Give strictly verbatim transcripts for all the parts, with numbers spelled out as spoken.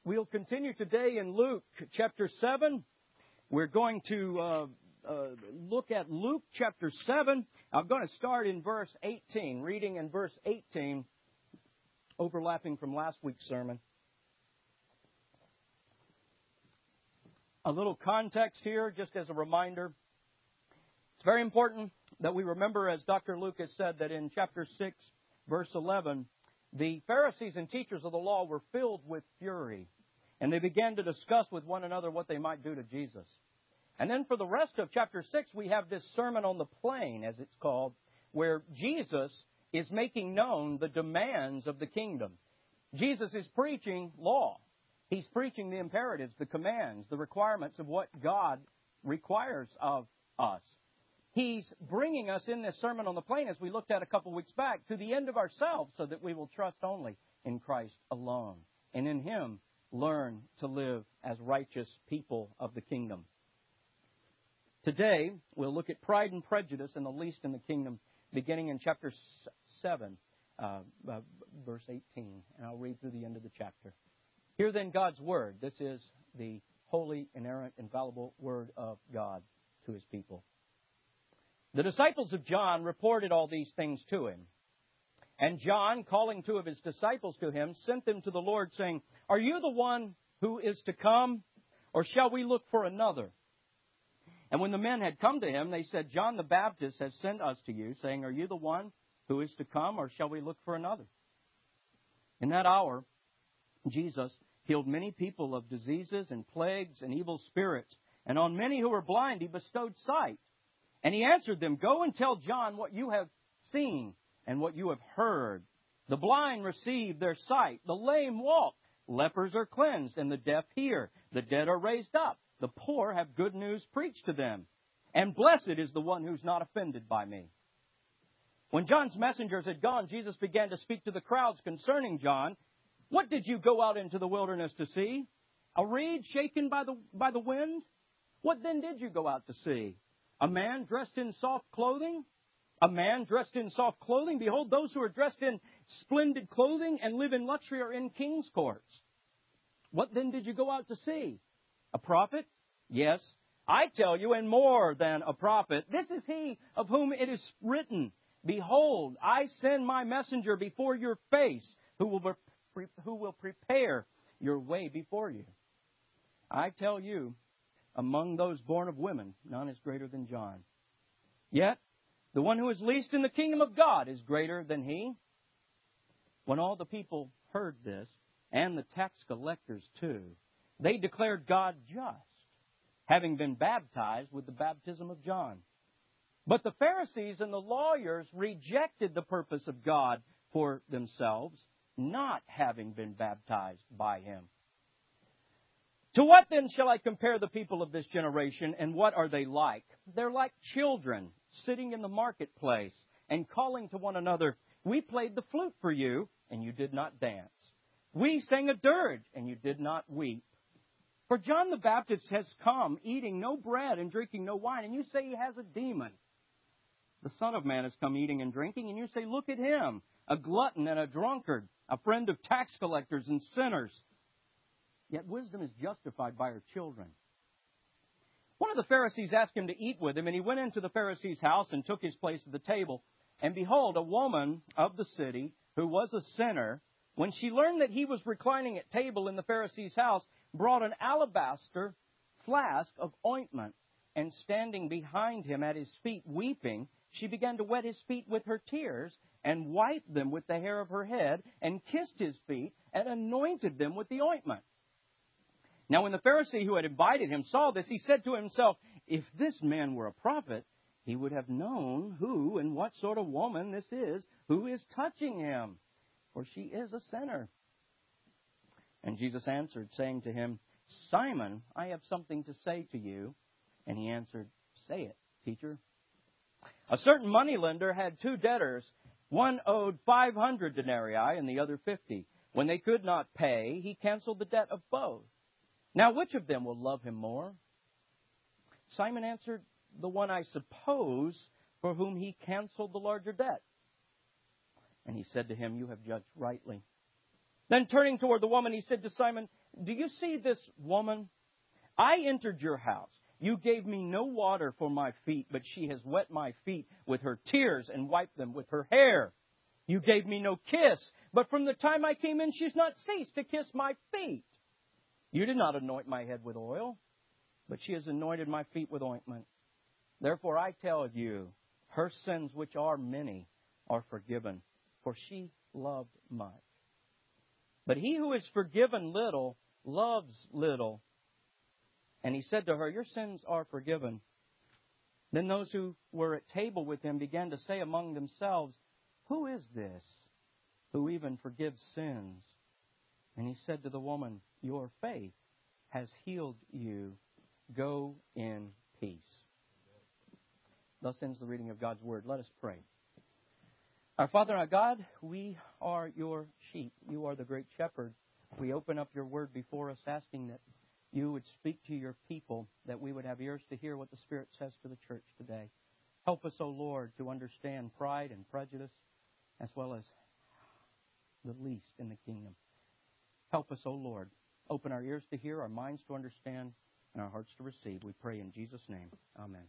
We'll continue today in Luke chapter seven. We're going to uh, uh, look at Luke chapter seven. I'm going to start in verse eighteen, reading in verse eighteen, overlapping from last week's sermon. A little context here, just as a reminder. It's very important that we remember, as Doctor Lucas said, that in chapter six, verse eleven, the Pharisees and teachers of the law were filled with fury, and they began to discuss with one another what they might do to Jesus. And then for the rest of chapter six, we have this Sermon on the Plain, as it's called, where Jesus is making known the demands of the kingdom. Jesus is preaching law. He's preaching the imperatives, the commands, the requirements of what God requires of us. He's bringing us in this Sermon on the Plain, as we looked at a couple weeks back, to the end of ourselves so that we will trust only in Christ alone, and in Him learn to live as righteous people of the kingdom. Today, we'll look at pride and prejudice and the least in the kingdom, beginning in chapter seven, uh, uh, verse eighteen, and I'll read through the end of the chapter. Hear then God's Word. This is the holy, inerrant, infallible Word of God to His people. The disciples of John reported all these things to him. And John, calling two of his disciples to him, sent them to the Lord, saying, "Are you the one who is to come, or shall we look for another?" And when the men had come to him, they said, "John the Baptist has sent us to you, saying, 'Are you the one who is to come, or shall we look for another?'" In that hour, Jesus healed many people of diseases and plagues and evil spirits, and on many who were blind He bestowed sight. And He answered them, "Go and tell John what you have seen and what you have heard. The blind receive their sight, the lame walk, lepers are cleansed, and the deaf hear. The dead are raised up, the poor have good news preached to them. And blessed is the one who's not offended by me." When John's messengers had gone, Jesus began to speak to the crowds concerning John. "What did you go out into the wilderness to see? A reed shaken by the, by the wind? What then did you go out to see? A man dressed in soft clothing? A man dressed in soft clothing? Behold, those who are dressed in splendid clothing and live in luxury are in king's courts. What then did you go out to see? A prophet? Yes, I tell you, and more than a prophet. This is he of whom it is written, 'Behold, I send my messenger before your face, who will, who will prepare your way before you.' I tell you, among those born of women, none is greater than John. Yet, the one who is least in the kingdom of God is greater than he." When all the people heard this, and the tax collectors too, they declared God just, having been baptized with the baptism of John. But the Pharisees and the lawyers rejected the purpose of God for themselves, not having been baptized by Him. "To what then shall I compare the people of this generation, and what are they like? They're like children sitting in the marketplace and calling to one another, 'We played the flute for you, and you did not dance. We sang a dirge, and you did not weep. For John the Baptist has come, eating no bread and drinking no wine, and you say he has a demon. The Son of Man has come eating and drinking, and you say, look at him, a glutton and a drunkard, a friend of tax collectors and sinners. Yet wisdom is justified by her children.' One of the Pharisees asked him to eat with him, and he went into the Pharisee's house and took his place at the table. And behold, a woman of the city, who was a sinner, when she learned that he was reclining at table in the Pharisee's house, brought an alabaster flask of ointment, and standing behind him at his feet, weeping, she began to wet his feet with her tears, and wiped them with the hair of her head, and kissed his feet, and anointed them with the ointment. Now when the Pharisee who had invited him saw this, he said to himself, if this man were a prophet, he would have known who and what sort of woman this is who is touching him, for she is a sinner. And Jesus answered, saying to him, Simon, I have something to say to you. And he answered, say it, teacher. A certain moneylender had two debtors. One owed five hundred denarii and the other fifty. When they could not pay, he canceled the debt of both. Now, which of them will love him more? Simon answered, the one, I suppose, for whom he canceled the larger debt. And he said to him, you have judged rightly. Then turning toward the woman, he said to Simon, do you see this woman? I entered your house. You gave me no water for my feet, but she has wet my feet with her tears and wiped them with her hair. You gave me no kiss, but from the time I came in, she's not ceased to kiss my feet. You did not anoint my head with oil, but she has anointed my feet with ointment. Therefore I tell you, her sins, which are many, are forgiven, for she loved much. But he who is forgiven little loves little. And he said to her, your sins are forgiven. Then those who were at table with him began to say among themselves, who is this who even forgives sins? And he said to the woman, your faith has healed you. Go in peace. Thus ends the reading of God's Word. Let us pray. Our Father, our God, we are your sheep. You are the great shepherd. We open up your Word before us, asking that you would speak to your people, that we would have ears to hear what the Spirit says to the church today. Help us, O Lord, to understand pride and prejudice, as well as the least in the kingdom. Help us, O Lord. Open our ears to hear, our minds to understand, and our hearts to receive. We pray in Jesus' name. Amen.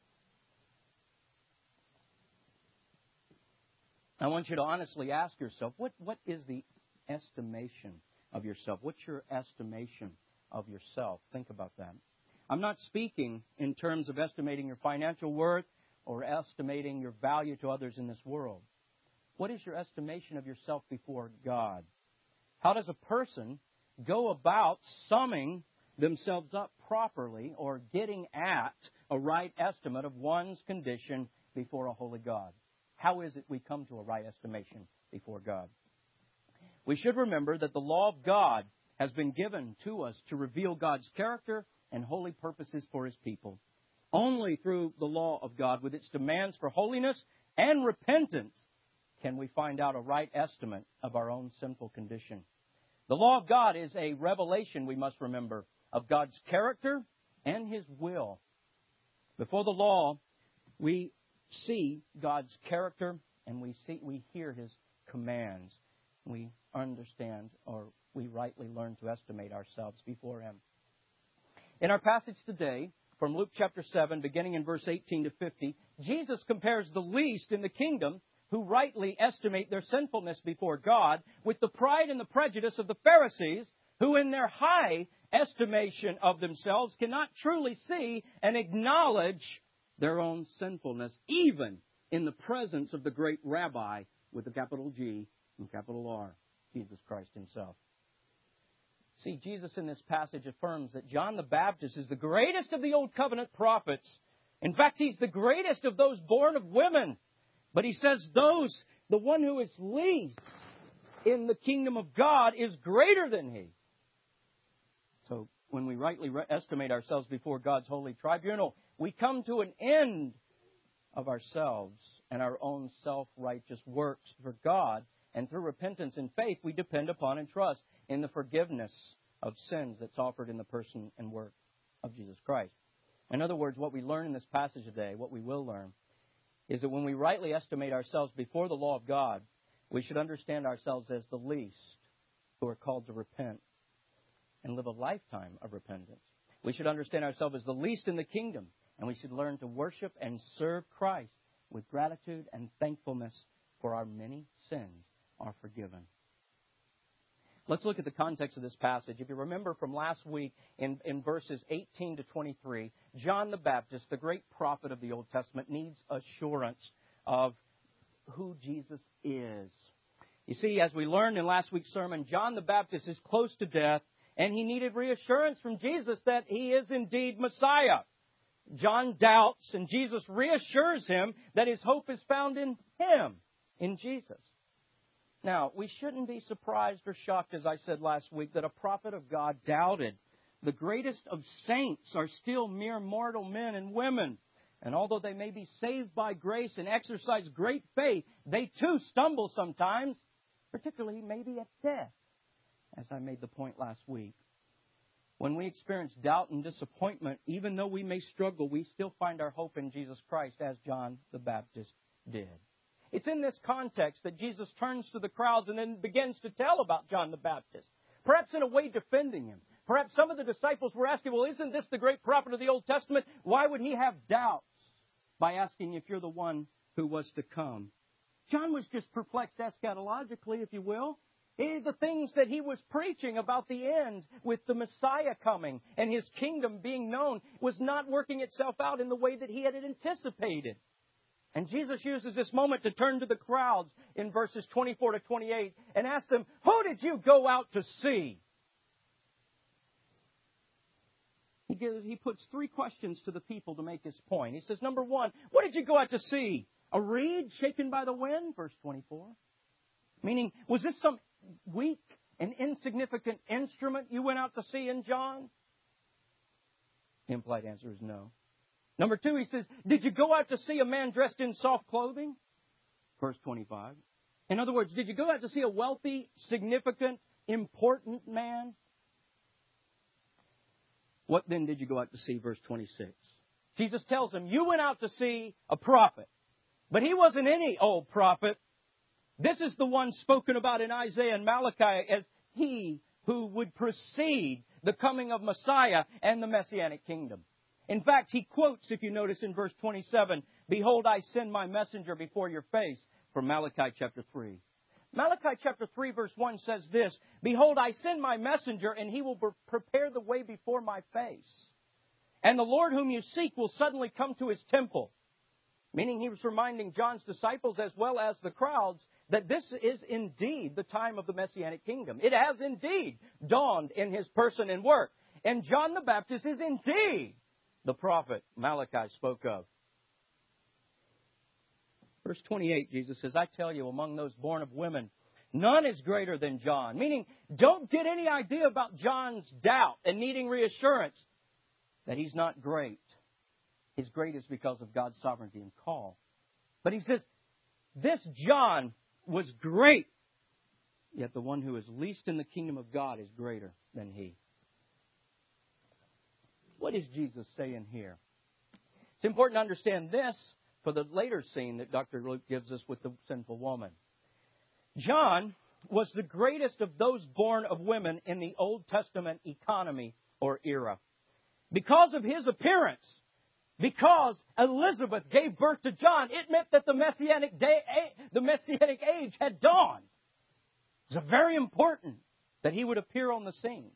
I want you to honestly ask yourself, what, what is the estimation of yourself? What's your estimation of yourself? Think about that. I'm not speaking in terms of estimating your financial worth or estimating your value to others in this world. What is your estimation of yourself before God? How does a person go about summing themselves up properly or getting at a right estimate of one's condition before a holy God? How is it we come to a right estimation before God? We should remember that the law of God has been given to us to reveal God's character and holy purposes for His people. Only through the law of God, with its demands for holiness and repentance, can we find out a right estimate of our own sinful condition. The law of God is a revelation, we must remember, of God's character and His will. Before the law, we see God's character and we see we hear His commands. We understand, or we rightly learn to estimate ourselves before Him. In our passage today, from Luke chapter seven, beginning in verse eighteen to fifty, Jesus compares the least in the kingdom who rightly estimate their sinfulness before God with the pride and the prejudice of the Pharisees, who in their high estimation of themselves cannot truly see and acknowledge their own sinfulness, even in the presence of the great Rabbi with a capital G and capital R, Jesus Christ Himself. See, Jesus in this passage affirms that John the Baptist is the greatest of the Old Covenant prophets. In fact, he's the greatest of those born of women. But he says those, the one who is least in the kingdom of God is greater than he. So when we rightly estimate ourselves before God's holy tribunal, we come to an end of ourselves and our own self-righteous works for God. And through repentance and faith, we depend upon and trust in the forgiveness of sins that's offered in the person and work of Jesus Christ. In other words, what we learn in this passage today, what we will learn, is that when we rightly estimate ourselves before the law of God, we should understand ourselves as the least who are called to repent and live a lifetime of repentance. We should understand ourselves as the least in the kingdom, and we should learn to worship and serve Christ with gratitude and thankfulness, for our many sins are forgiven. Let's look at the context of this passage. If you remember from last week in, in verses eighteen to twenty-three, John the Baptist, the great prophet of the Old Testament, needs assurance of who Jesus is. You see, as we learned in last week's sermon, John the Baptist is close to death, and he needed reassurance from Jesus that he is indeed Messiah. John doubts, and Jesus reassures him that his hope is found in him, in Jesus. Now, we shouldn't be surprised or shocked, as I said last week, that a prophet of God doubted. The greatest of saints are still mere mortal men and women. And although they may be saved by grace and exercise great faith, they too stumble sometimes, particularly maybe at death, as I made the point last week. When we experience doubt and disappointment, even though we may struggle, we still find our hope in Jesus Christ, as John the Baptist did. It's in this context that Jesus turns to the crowds and then begins to tell about John the Baptist, perhaps in a way defending him. Perhaps some of the disciples were asking, well, isn't this the great prophet of the Old Testament? Why would he have doubts by asking if you're the one who was to come? John was just perplexed eschatologically, if you will. The things that he was preaching about the end with the Messiah coming and his kingdom being known was not working itself out in the way that he had anticipated. And Jesus uses this moment to turn to the crowds in verses twenty-four to twenty-eight and ask them, who did you go out to see? He, gives, he puts three questions to the people to make his point. He says, number one, what did you go out to see? A reed shaken by the wind? Verse twenty-four. Meaning, was this some weak and insignificant instrument you went out to see in John? The implied answer is no. Number two, he says, did you go out to see a man dressed in soft clothing? Verse twenty-five. In other words, did you go out to see a wealthy, significant, important man? What then did you go out to see? Verse twenty-six. Jesus tells them, you went out to see a prophet. But he wasn't any old prophet. This is the one spoken about in Isaiah and Malachi as he who would precede the coming of Messiah and the Messianic kingdom. In fact, he quotes, if you notice in verse twenty-seven, behold, I send my messenger before your face, from Malachi chapter three. Malachi chapter three verse one says this, behold, I send my messenger and he will prepare the way before my face. And the Lord whom you seek will suddenly come to his temple. Meaning he was reminding John's disciples as well as the crowds that this is indeed the time of the Messianic kingdom. It has indeed dawned in his person and work. And John the Baptist is indeed the prophet Malachi spoke of. Verse twenty-eight, Jesus says, I tell you, among those born of women, none is greater than John. Meaning, don't get any idea about John's doubt and needing reassurance that he's not great. His great is because of God's sovereignty and call. But he says, this John was great, yet the one who is least in the kingdom of God is greater than he. What is Jesus saying here? It's important to understand this for the later scene that Doctor Luke gives us with the sinful woman. John was the greatest of those born of women in the Old Testament economy or era. Because of his appearance, because Elizabeth gave birth to John, it meant that the Messianic day, the Messianic age had dawned. It was very important that he would appear on the scene.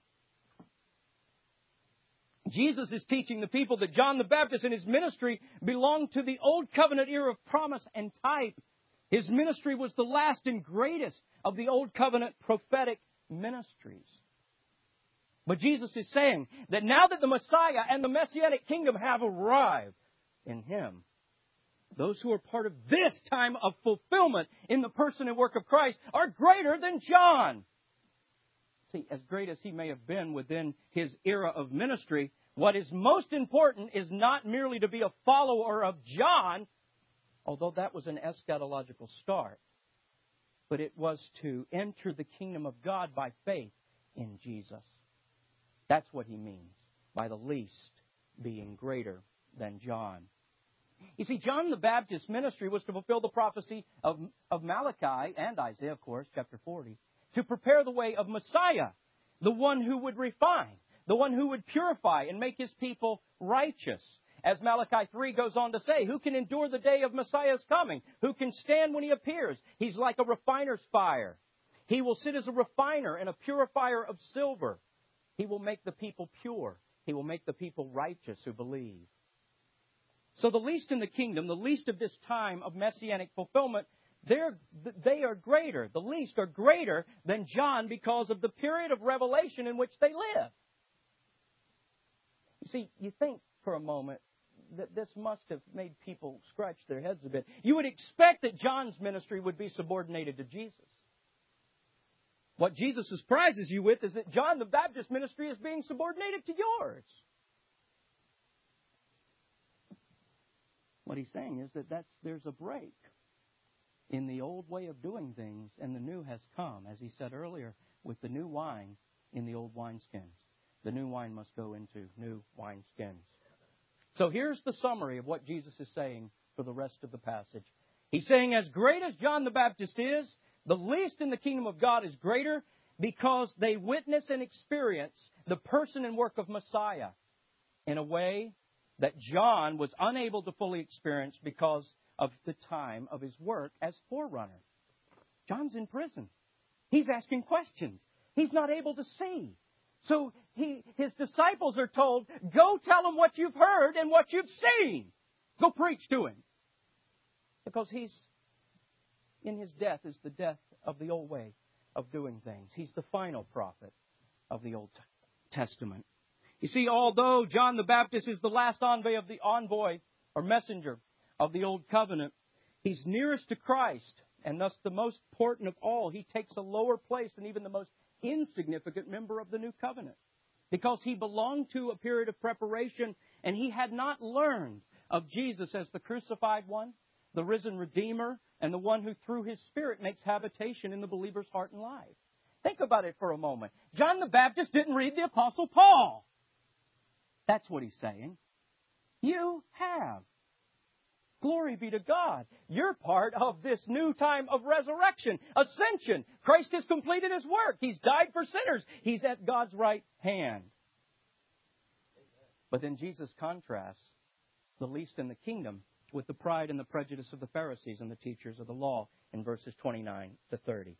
Jesus is teaching the people that John the Baptist and his ministry belonged to the Old Covenant era of promise and type. His ministry was the last and greatest of the Old Covenant prophetic ministries. But Jesus is saying that now that the Messiah and the Messianic kingdom have arrived in him, those who are part of this time of fulfillment in the person and work of Christ are greater than John. See, as great as he may have been within his era of ministry, what is most important is not merely to be a follower of John, although that was an eschatological start, but it was to enter the kingdom of God by faith in Jesus. That's what he means by the least being greater than John. You see, John the Baptist's ministry was to fulfill the prophecy of, of Malachi and Isaiah, of course, chapter forty, to prepare the way of Messiah, the one who would refine, the one who would purify and make his people righteous. As Malachi three goes on to say, who can endure the day of Messiah's coming? Who can stand when he appears? He's like a refiner's fire. He will sit as a refiner and a purifier of silver. He will make the people pure. He will make the people righteous who believe. So the least in the kingdom, the least of this time of messianic fulfillment, they're, they are greater. The least are greater than John because of the period of revelation in which they live. You see, you think for a moment that this must have made people scratch their heads a bit. You would expect that John's ministry would be subordinated to Jesus. What Jesus surprises you with is that John the Baptist's ministry is being subordinated to yours. What he's saying is that that's, there's a break in the old way of doing things, and the new has come, as he said earlier, with the new wine in the old wineskins. The new wine must go into new wineskins. So here's the summary of what Jesus is saying for the rest of the passage. He's saying as great as John the Baptist is, the least in the kingdom of God is greater because they witness and experience the person and work of Messiah in a way that John was unable to fully experience because of the time of his work as forerunner. John's in prison. He's asking questions. He's not able to see. So he, his disciples are told, go tell him what you've heard and what you've seen. Go preach to him. Because he's, in his death is the death of the old way of doing things. He's the final prophet of the Old Testament. You see, although John the Baptist is the last envoy of the envoy or messenger of the Old Covenant, he's nearest to Christ and thus the most important of all. He takes a lower place than even the most insignificant member of the New Covenant because he belonged to a period of preparation and he had not learned of Jesus as the crucified one, the risen Redeemer, and the one who through His Spirit makes habitation in the believer's heart and life. Think about it for a moment. John the Baptist didn't read the Apostle Paul. That's what he's saying. You have. Glory be to God. You're part of this new time of resurrection, ascension. Christ has completed His work. He's died for sinners. He's at God's right hand. But then Jesus contrasts the least in the kingdom with the pride and the prejudice of the Pharisees and the teachers of the law in verses twenty-nine to thirty.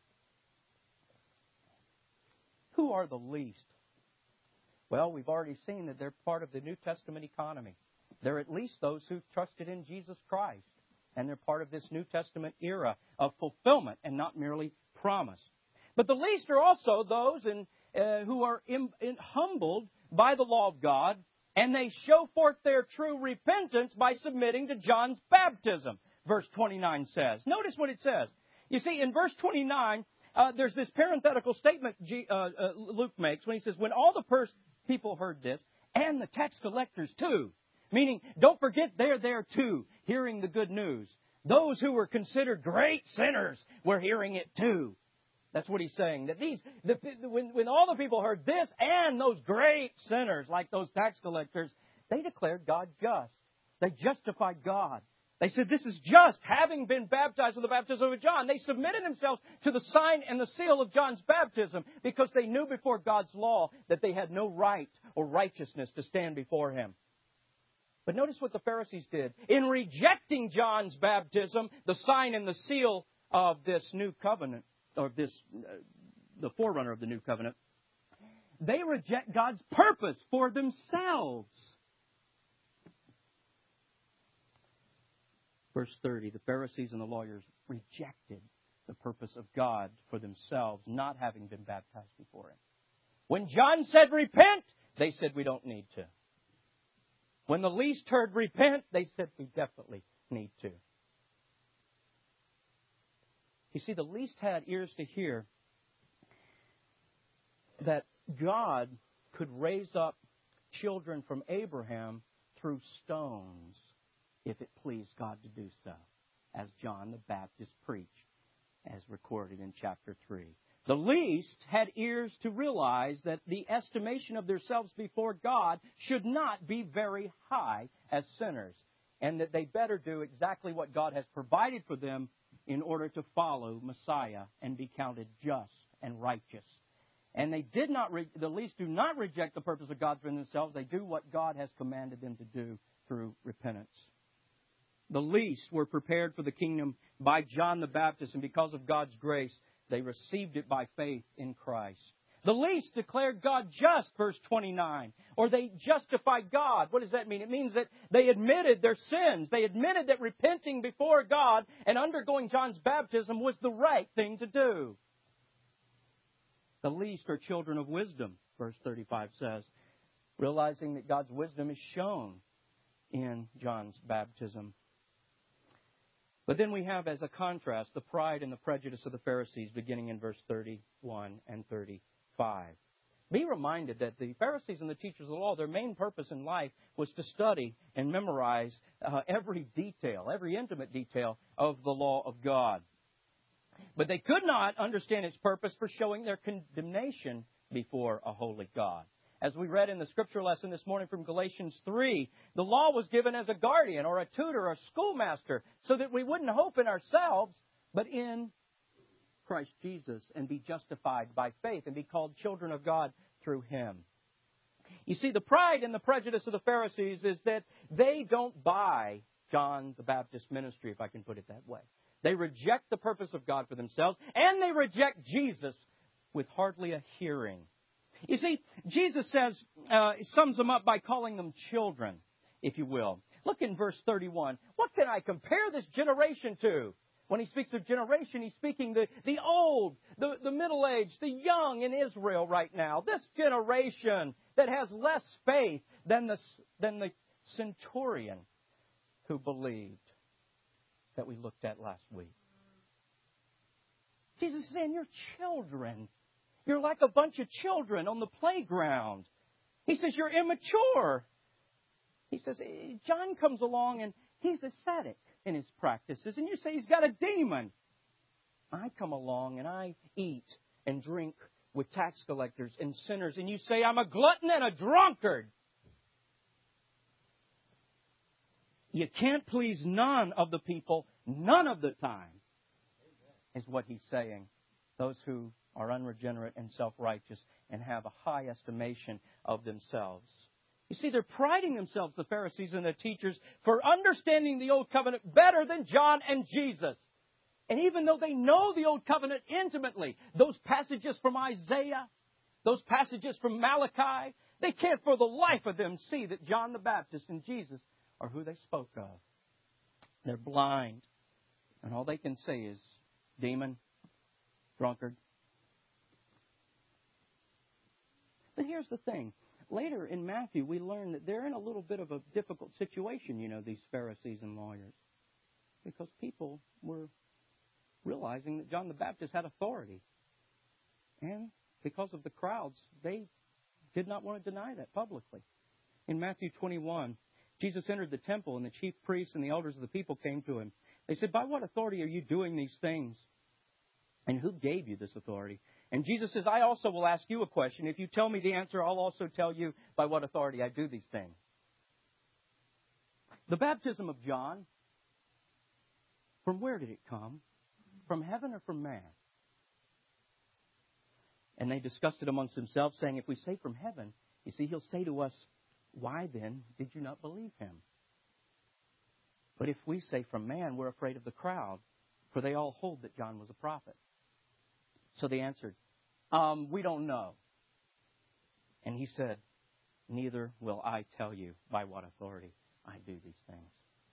Who are the least? Well, we've already seen that they're part of the New Testament economy. They're at least those who've trusted in Jesus Christ. And they're part of this New Testament era of fulfillment and not merely promise. But the least are also those in, uh, who are in, in, humbled by the law of God, and they show forth their true repentance by submitting to John's baptism, verse twenty-nine says. Notice what it says. You see, in verse twenty-nine, uh, there's this parenthetical statement G, uh, uh, Luke makes when he says, when all the pers- people heard this, and the tax collectors too, meaning, don't forget they're there too, hearing the good news. Those who were considered great sinners were hearing it too. That's what he's saying. That these, the, when, when all the people heard this and those great sinners, like those tax collectors, they declared God just. They justified God. They said, this is just, having been baptized with the baptism of John. They submitted themselves to the sign and the seal of John's baptism because they knew before God's law that they had no right or righteousness to stand before Him. But notice what the Pharisees did. In rejecting John's baptism, the sign and the seal of this new covenant, or this, uh, the forerunner of the new covenant, they reject God's purpose for themselves. Verse thirty, the Pharisees and the lawyers rejected the purpose of God for themselves, not having been baptized before Him. When John said repent, they said we don't need to. When the least heard repent, they said we definitely need to. You see, the least had ears to hear that God could raise up children from Abraham through stones if it pleased God to do so, as John the Baptist preached, as recorded in chapter three. The least had ears to realize that the estimation of themselves before God should not be very high as sinners, and that they better do exactly what God has provided for them in order to follow Messiah and be counted just and righteous. And they did not, re- the least do not reject the purpose of God for themselves. They do what God has commanded them to do through repentance. The least were prepared for the kingdom by John the Baptist, and because of God's grace, they received it by faith in Christ. The least declared God just, verse twenty-nine. Or they justified God. What does that mean? It means that they admitted their sins. They admitted that repenting before God and undergoing John's baptism was the right thing to do. The least are children of wisdom, verse thirty-five says, realizing that God's wisdom is shown in John's baptism. But then we have, as a contrast, the pride and the prejudice of the Pharisees, beginning in verse thirty-one and thirty-five. Be reminded that the Pharisees and the teachers of the law, their main purpose in life was to study and memorize uh, every detail, every intimate detail of the law of God. But they could not understand its purpose for showing their condemnation before a holy God. As we read in the scripture lesson this morning from Galatians three, the law was given as a guardian or a tutor or a schoolmaster so that we wouldn't hope in ourselves, but in Christ Jesus and be justified by faith and be called children of God through Him. You see, the pride and the prejudice of the Pharisees is that they don't buy John the Baptist's ministry, if I can put it that way. They reject the purpose of God for themselves, and they reject Jesus with hardly a hearing. You see, Jesus says, uh, sums them up by calling them children, if you will. Look in verse thirty-one. What can I compare this generation to? When he speaks of generation, he's speaking the, the old, the, the middle-aged, the young in Israel right now. This generation that has less faith than the, than the centurion who believed that we looked at last week. Jesus is saying, you're children. You're like a bunch of children on the playground. He says, you're immature. He says, John comes along and he's ascetic in his practices. And you say he's got a demon. I come along and I eat and drink with tax collectors and sinners. And you say I'm a glutton and a drunkard. You can't please none of the people, none of the time, is what he's saying. Those who are unregenerate and self-righteous and have a high estimation of themselves. You see, they're priding themselves, the Pharisees and the teachers, for understanding the Old Covenant better than John and Jesus. And even though they know the Old Covenant intimately, those passages from Isaiah, those passages from Malachi, they can't for the life of them see that John the Baptist and Jesus are who they spoke of. They're blind. And all they can say is, demon, drunkard. But here's the thing. Later in Matthew, we learn that they're in a little bit of a difficult situation, you know, these Pharisees and lawyers. Because people were realizing that John the Baptist had authority. And because of the crowds, they did not want to deny that publicly. In Matthew twenty-one, Jesus entered the temple, and the chief priests and the elders of the people came to him. They said, by what authority are you doing these things? And who gave you this authority? And Jesus says, I also will ask you a question. If you tell me the answer, I'll also tell you by what authority I do these things. The baptism of John, from where did it come? From heaven or from man? And they discussed it amongst themselves, saying, if we say from heaven, you see, he'll say to us, why then did you not believe him? But if we say from man, we're afraid of the crowd, for they all hold that John was a prophet. So they answered, um, we don't know. And he said, neither will I tell you by what authority I do these things.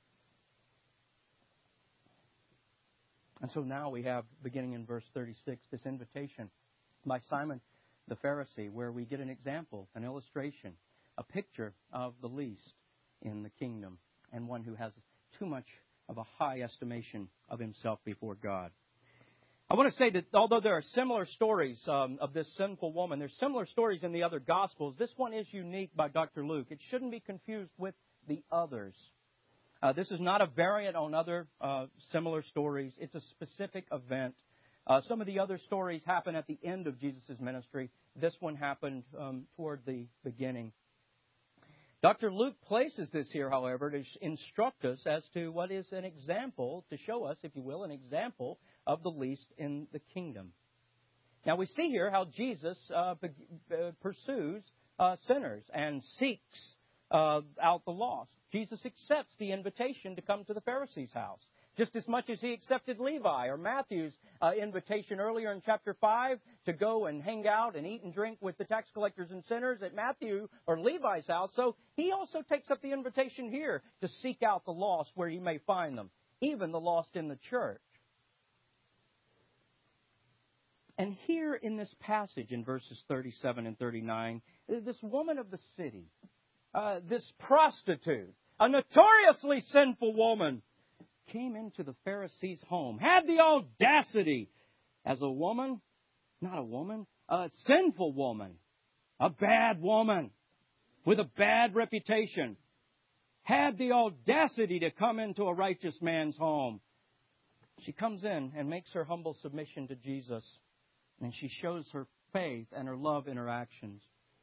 And so now we have, beginning in verse thirty-six, this invitation by Simon the Pharisee, where we get an example, an illustration, a picture of the least in the kingdom, and one who has too much of a high estimation of himself before God. I want to say that although there are similar stories um, of this sinful woman, there's similar stories in the other Gospels. This one is unique by Doctor Luke. It shouldn't be confused with the others. Uh, this is not a variant on other uh, similar stories. It's a specific event. Uh, some of the other stories happen at the end of Jesus' ministry. This one happened um, toward the beginning. Doctor Luke places this here, however, to instruct us as to what is an example, to show us, if you will, an example of the least in the kingdom. Now, we see here how Jesus uh, be, uh, pursues uh, sinners and seeks uh, out the lost. Jesus accepts the invitation to come to the Pharisees' house, just as much as he accepted Levi or Matthew's uh, invitation earlier in chapter five to go and hang out and eat and drink with the tax collectors and sinners at Matthew or Levi's house. So he also takes up the invitation here to seek out the lost where he may find them, even the lost in the church. And here in this passage in verses thirty-seven and thirty-nine, this woman of the city, uh, this prostitute, a notoriously sinful woman, came into the Pharisee's home, had the audacity as a woman, not a woman, a sinful woman, a bad woman with a bad reputation, had the audacity to come into a righteous man's home. She comes in and makes her humble submission to Jesus, and she shows her faith and her love in her actions.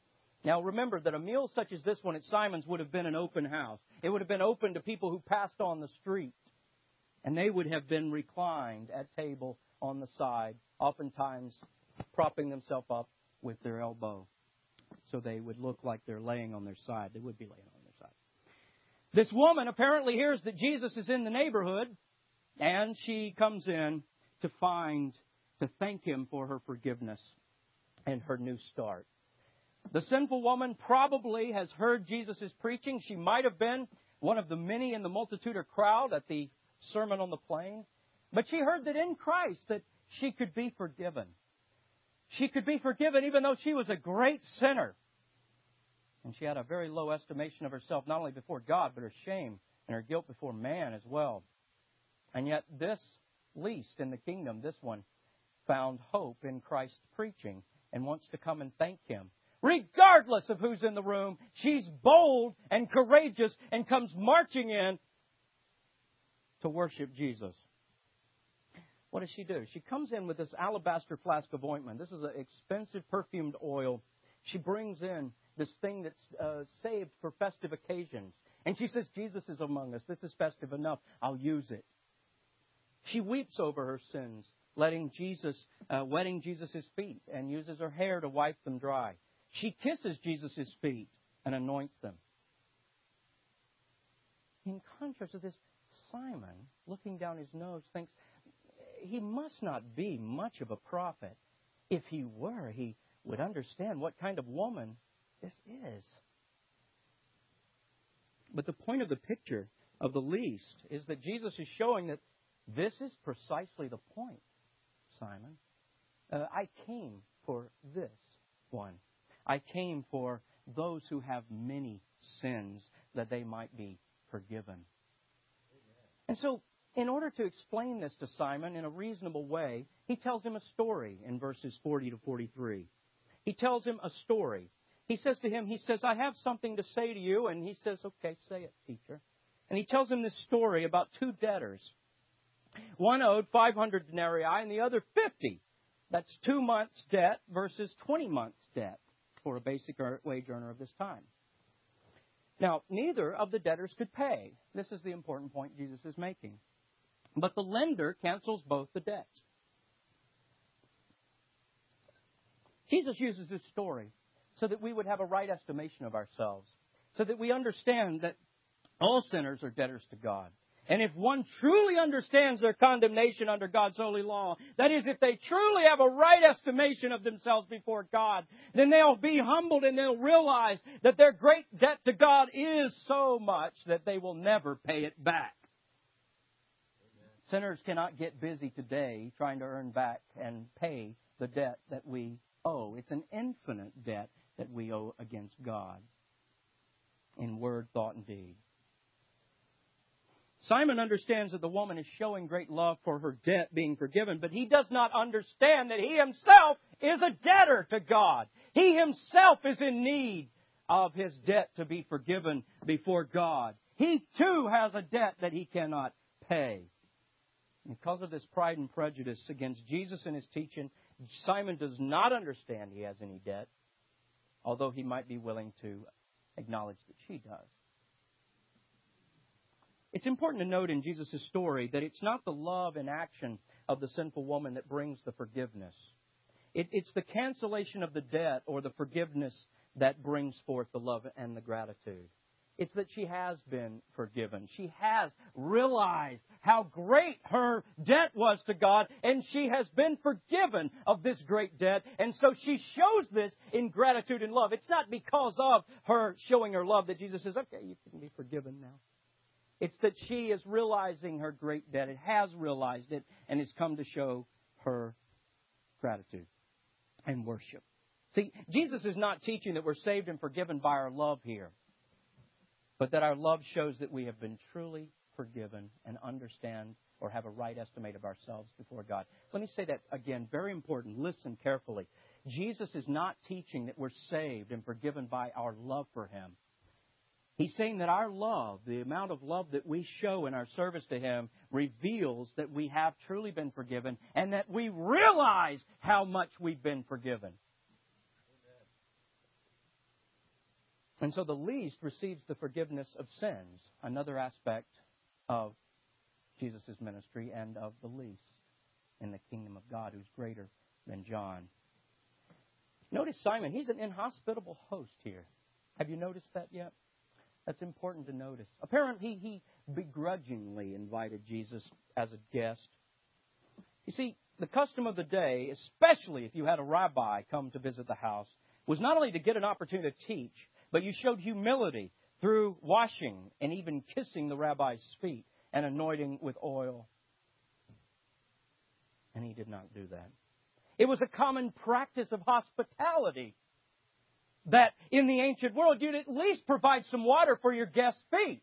Now remember that a meal such as this one at Simon's would have been an open house. It would have been open to people who passed on the street. And they would have been reclined at table on the side, oftentimes propping themselves up with their elbow. So they would look like they're laying on their side. They would be laying on their side. This woman apparently hears that Jesus is in the neighborhood, and she comes in to find, to thank Him for her forgiveness and her new start. The sinful woman probably has heard Jesus' preaching. She might have been one of the many in the multitude or crowd at the Sermon on the Plain. But she heard that in Christ that she could be forgiven. She could be forgiven even though she was a great sinner. And she had a very low estimation of herself, not only before God, but her shame and her guilt before man as well. And yet this least in the kingdom, this one, found hope in Christ's preaching and wants to come and thank Him. Regardless of who's in the room, she's bold and courageous and comes marching in to worship Jesus. What does she do? She comes in with this alabaster flask of ointment. This is an expensive perfumed oil. She brings in this thing that's uh, saved for festive occasions. And she says, Jesus is among us. This is festive enough. I'll use it. She weeps over her sins, letting Jesus, uh, wetting Jesus' feet, and uses her hair to wipe them dry. She kisses Jesus' feet and anoints them. In contrast to this, Simon, looking down his nose, thinks, he must not be much of a prophet. If he were, he would understand what kind of woman this is. But the point of the picture of the least is that Jesus is showing that this is precisely the point, Simon. Uh, I came for this one. I came for those who have many sins, that they might be forgiven. Amen. And so, in order to explain this to Simon in a reasonable way, he tells him a story in verses forty to forty-three. He tells him a story. He says to him, he says, I have something to say to you. And he says, okay, say it, teacher. And he tells him this story about two debtors. One owed five hundred denarii and the other fifty. That's two months' debt versus twenty months' debt for a basic wage earner of this time. Now, neither of the debtors could pay. This is the important point Jesus is making. But the lender cancels both the debts. Jesus uses this story so that we would have a right estimation of ourselves, so that we understand that all sinners are debtors to God. And if one truly understands their condemnation under God's holy law, that is, if they truly have a right estimation of themselves before God, then they'll be humbled and they'll realize that their great debt to God is so much that they will never pay it back. Amen. Sinners cannot get busy today trying to earn back and pay the debt that we owe. It's an infinite debt that we owe against God in word, thought, and deed. Simon understands that the woman is showing great love for her debt being forgiven, but he does not understand that he himself is a debtor to God. He himself is in need of his debt to be forgiven before God. He too has a debt that he cannot pay. Because of this pride and prejudice against Jesus and his teaching, Simon does not understand he has any debt, although he might be willing to acknowledge that she does. It's important to note in Jesus' story that it's not the love and action of the sinful woman that brings the forgiveness. It, it's the cancellation of the debt or the forgiveness that brings forth the love and the gratitude. It's that she has been forgiven. She has realized how great her debt was to God, and she has been forgiven of this great debt. And so she shows this in gratitude and love. It's not because of her showing her love that Jesus says, okay, you can be forgiven now. It's that she is realizing her great debt. It has realized it and has come to show her gratitude and worship. See, Jesus is not teaching that we're saved and forgiven by our love here, but that our love shows that we have been truly forgiven and understand or have a right estimate of ourselves before God. Let me say that again, very important. Listen carefully. Jesus is not teaching that we're saved and forgiven by our love for Him. He's saying that our love, the amount of love that we show in our service to Him, reveals that we have truly been forgiven and that we realize how much we've been forgiven. And so the least receives the forgiveness of sins, another aspect of Jesus' ministry and of the least in the kingdom of God, who's greater than John. Notice Simon, he's an inhospitable host here. Have you noticed that yet? That's important to notice. Apparently, he begrudgingly invited Jesus as a guest. You see, the custom of the day, especially if you had a rabbi come to visit the house, was not only to get an opportunity to teach, but you showed humility through washing and even kissing the rabbi's feet and anointing with oil. And he did not do that. It was a common practice of hospitality that in the ancient world you'd at least provide some water for your guest's feet.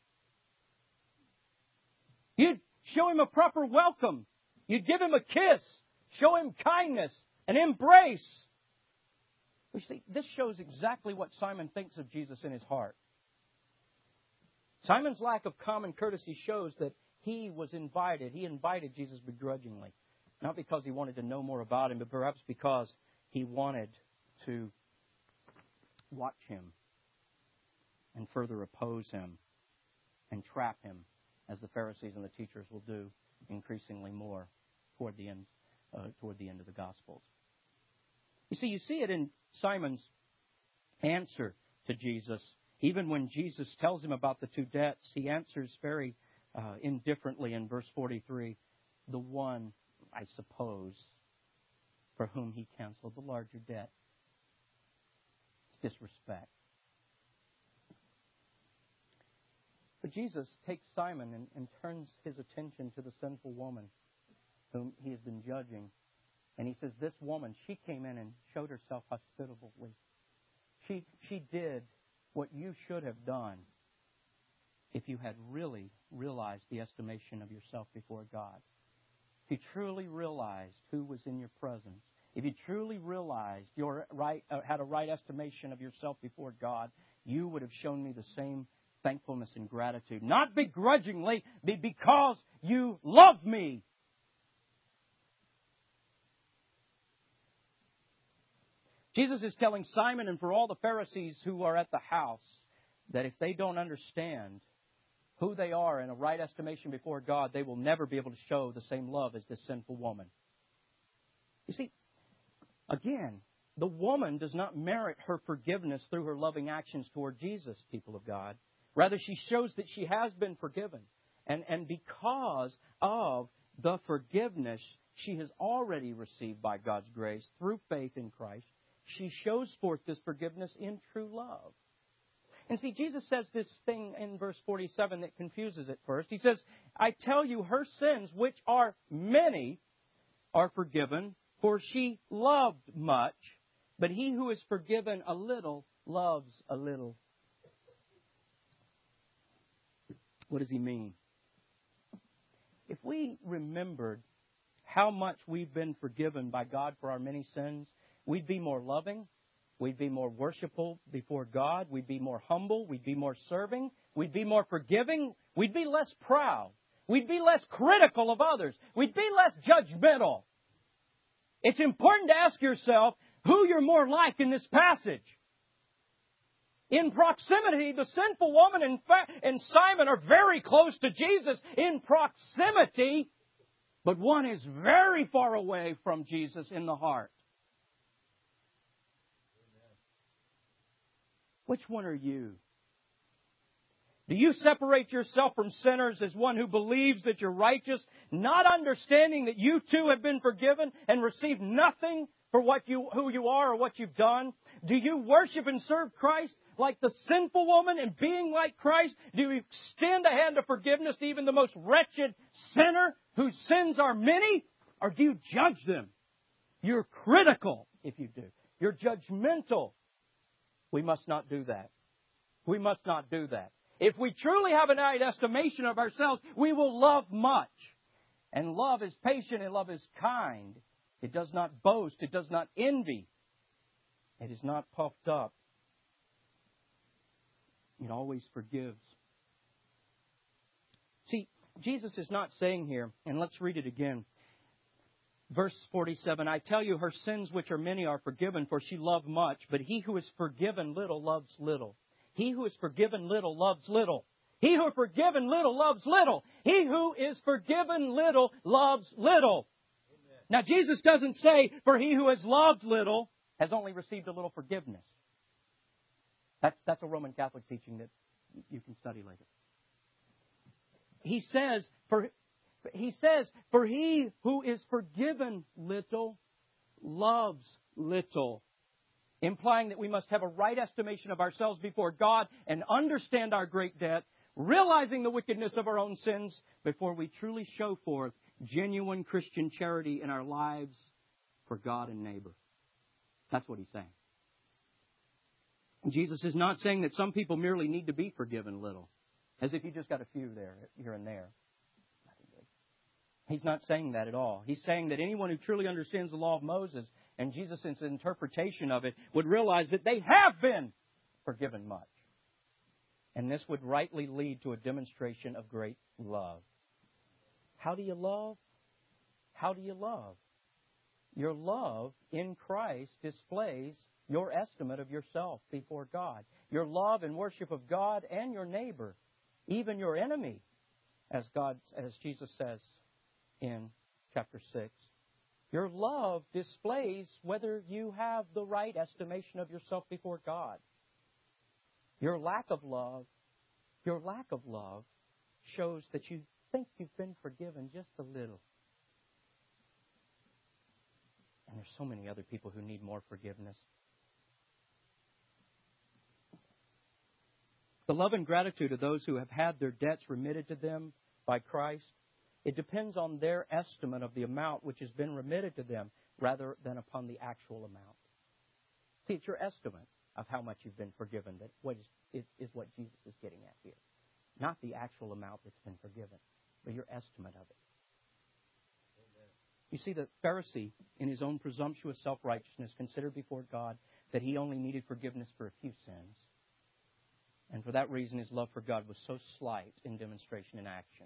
You'd show him a proper welcome. You'd give him a kiss, show him kindness, an embrace. You see, this shows exactly what Simon thinks of Jesus in his heart. Simon's lack of common courtesy shows that he was invited. He invited Jesus begrudgingly. Not because he wanted to know more about him, but perhaps because he wanted to watch him and further oppose him and trap him, as the Pharisees and the teachers will do increasingly more toward the end, uh, toward the end of the Gospels. You see, you see it in Simon's answer to Jesus. Even when Jesus tells him about the two debts, he answers very uh, indifferently in verse forty-three. The one, I suppose, for whom he canceled the larger debt. It's disrespect. But Jesus takes Simon and, and turns his attention to the sinful woman whom he has been judging. And he says, this woman, she came in and showed herself hospitably. She, she did what you should have done if you had really realized the estimation of yourself before God. If you truly realized who was in your presence, if you truly realized your right, uh, had a right estimation of yourself before God, you would have shown me the same thankfulness and gratitude. Not begrudgingly, but because you love me. Jesus is telling Simon and for all the Pharisees who are at the house that if they don't understand who they are in a right estimation before God, they will never be able to show the same love as this sinful woman. You see, again, the woman does not merit her forgiveness through her loving actions toward Jesus, people of God. Rather, she shows that she has been forgiven. And, and because of the forgiveness she has already received by God's grace through faith in Christ, she shows forth this forgiveness in true love. And see, Jesus says this thing in verse forty-seven that confuses at first. He says, I tell you, her sins, which are many, are forgiven, for she loved much, but he who is forgiven a little loves a little. What does he mean? If we remembered how much we've been forgiven by God for our many sins, we'd be more loving. We'd be more worshipful before God. We'd be more humble. We'd be more serving. We'd be more forgiving. We'd be less proud. We'd be less critical of others. We'd be less judgmental. It's important to ask yourself who you're more like in this passage. In proximity, the sinful woman and, and Simon are very close to Jesus in proximity, but one is very far away from Jesus in the heart. Which one are you? Do you separate yourself from sinners as one who believes that you're righteous, not understanding that you too have been forgiven and received nothing for what you, who you are or what you've done? Do you worship and serve Christ like the sinful woman and being like Christ? Do you extend a hand of forgiveness to even the most wretched sinner whose sins are many? Or do you judge them? You're critical if you do. You're judgmental. We must not do that. We must not do that. If we truly have an right estimation of ourselves, we will love much. And love is patient and love is kind. It does not boast. It does not envy. It is not puffed up. It always forgives. See, Jesus is not saying here, and let's read it again. Verse forty-seven, I tell you, her sins which are many are forgiven, for she loved much, but he who is forgiven little loves little. He who is forgiven little loves little. He who is forgiven little loves little. He who is forgiven little loves little. Amen. Now, Jesus doesn't say, for he who has loved little has only received a little forgiveness. That's, that's a Roman Catholic teaching that you can study later. He says, for, he says, for he who is forgiven little loves little. Implying that we must have a right estimation of ourselves before God and understand our great debt, realizing the wickedness of our own sins before we truly show forth genuine Christian charity in our lives for God and neighbor. That's what he's saying. Jesus is not saying that some people merely need to be forgiven little, as if you just got a few there, here and there. He's not saying that at all. He's saying that anyone who truly understands the law of Moses and Jesus' interpretation of it would realize that they have been forgiven much. And this would rightly lead to a demonstration of great love. How do you love? How do you love? Your love in Christ displays your estimate of yourself before God. Your love and worship of God and your neighbor, even your enemy, as God, as Jesus says in chapter six. Your love displays whether you have the right estimation of yourself before God. Your lack of love, your lack of love shows that you think you've been forgiven just a little. And there's so many other people who need more forgiveness. The love and gratitude of those who have had their debts remitted to them by Christ, it depends on their estimate of the amount which has been remitted to them rather than upon the actual amount. See, it's your estimate of how much you've been forgiven that what is, is, is what Jesus is getting at here. Not the actual amount that's been forgiven, but your estimate of it. Amen. You see, the Pharisee, in his own presumptuous self-righteousness, considered before God that he only needed forgiveness for a few sins. And for that reason, his love for God was so slight in demonstration and action.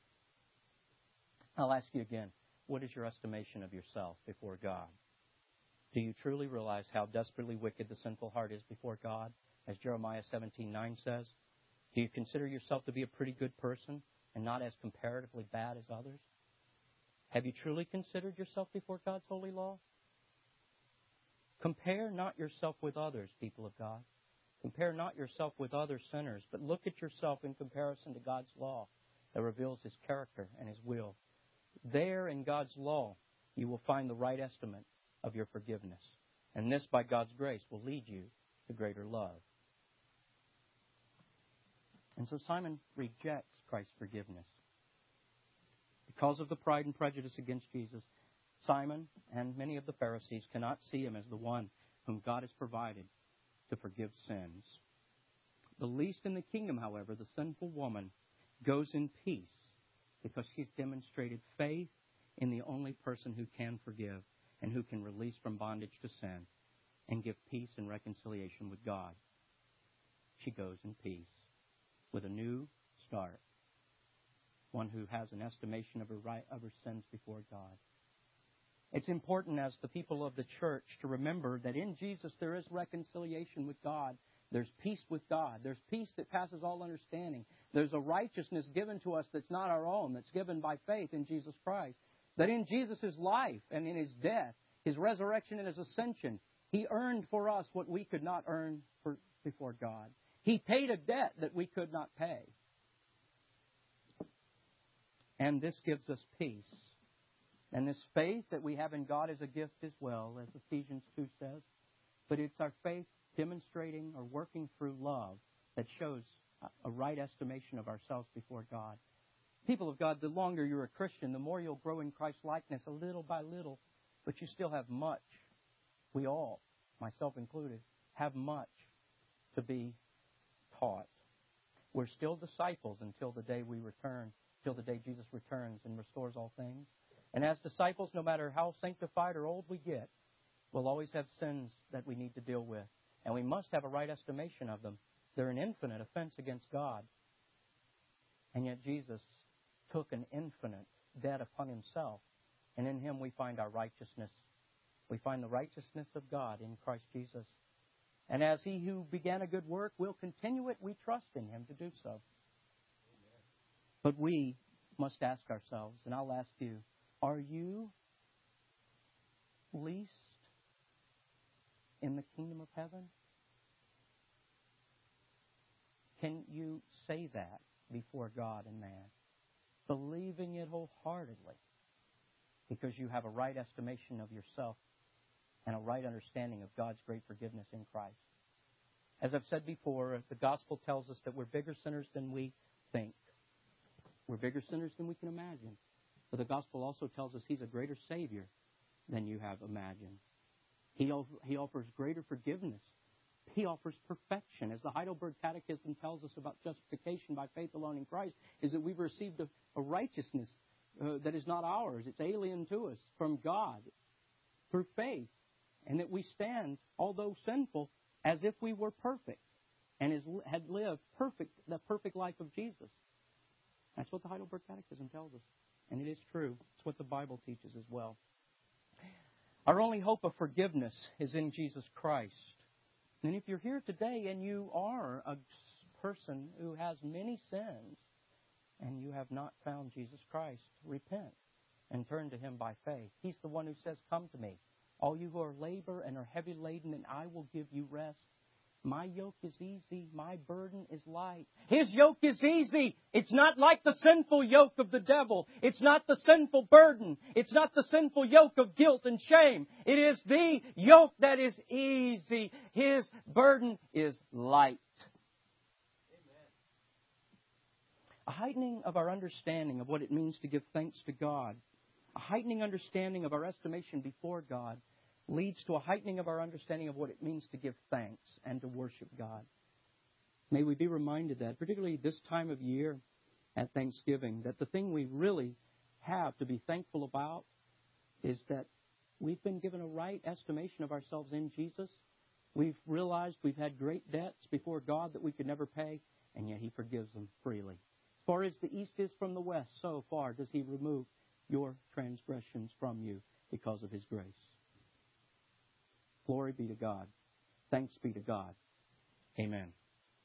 I'll ask you again, what is your estimation of yourself before God? Do you truly realize how desperately wicked the sinful heart is before God, as Jeremiah seventeen nine says? Do you consider yourself to be a pretty good person and not as comparatively bad as others? Have you truly considered yourself before God's holy law? Compare not yourself with others, people of God. Compare not yourself with other sinners, but look at yourself in comparison to God's law that reveals His character and His will. There in God's law, you will find the right estimate of your forgiveness. And this, by God's grace, will lead you to greater love. And so Simon rejects Christ's forgiveness. Because of the pride and prejudice against Jesus, Simon and many of the Pharisees cannot see Him as the one whom God has provided to forgive sins. The least in the kingdom, however, the sinful woman, goes in peace because she's demonstrated faith in the only person who can forgive and who can release from bondage to sin and give peace and reconciliation with God. She goes in peace with a new start, one who has an estimation of her right of her sins before God. It's important as the people of the church to remember that in Jesus there is reconciliation with God. There's peace with God. There's peace that passes all understanding. There's a righteousness given to us that's not our own, that's given by faith in Jesus Christ. That in Jesus' life and in His death, His resurrection and His ascension, He earned for us what we could not earn for, before God. He paid a debt that we could not pay. And this gives us peace. And this faith that we have in God is a gift as well, as Ephesians two says. But it's our faith demonstrating or working through love that shows a right estimation of ourselves before God. People of God, the longer you're a Christian, the more you'll grow in Christ's likeness a little by little. But you still have much. We all, myself included, have much to be taught. We're still disciples until the day we return, till the day Jesus returns and restores all things. And as disciples, no matter how sanctified or old we get, we'll always have sins that we need to deal with. And we must have a right estimation of them. They're an infinite offense against God. And yet Jesus took an infinite debt upon Himself. And in Him we find our righteousness. We find the righteousness of God in Christ Jesus. And as He who began a good work will continue it, we trust in Him to do so. But we must ask ourselves, and I'll ask you, are you least in the kingdom of heaven? Can you say that before God and man, believing it wholeheartedly, because you have a right estimation of yourself and a right understanding of God's great forgiveness in Christ? As I've said before, the gospel tells us that we're bigger sinners than we think. We're bigger sinners than we can imagine. But the gospel also tells us He's a greater Savior than you have imagined. He, he offers greater forgiveness. He offers perfection. As the Heidelberg Catechism tells us about justification by faith alone in Christ, is that we've received a, a righteousness uh, that is not ours. It's alien to us from God through faith. And that we stand, although sinful, as if we were perfect and is, had lived perfect the perfect life of Jesus. That's what the Heidelberg Catechism tells us. And it is true. It's what the Bible teaches as well. Our only hope of forgiveness is in Jesus Christ. And if you're here today and you are a person who has many sins and you have not found Jesus Christ, repent and turn to Him by faith. He's the one who says, "Come to me, all you who are labor and are heavy laden, and I will give you rest. My yoke is easy, my burden is light." His yoke is easy. It's not like the sinful yoke of the devil. It's not the sinful burden. It's not the sinful yoke of guilt and shame. It is the yoke that is easy. His burden is light. Amen. A heightening of our understanding of what it means to give thanks to God, a heightening understanding of our estimation before God, leads to a heightening of our understanding of what it means to give thanks and to worship God. May we be reminded that, particularly this time of year at Thanksgiving, that the thing we really have to be thankful about is that we've been given a right estimation of ourselves in Jesus. We've realized we've had great debts before God that we could never pay, and yet He forgives them freely. As far as the east is from the west, so far does He remove your transgressions from you because of His grace. Glory be to God. Thanks be to God. Amen.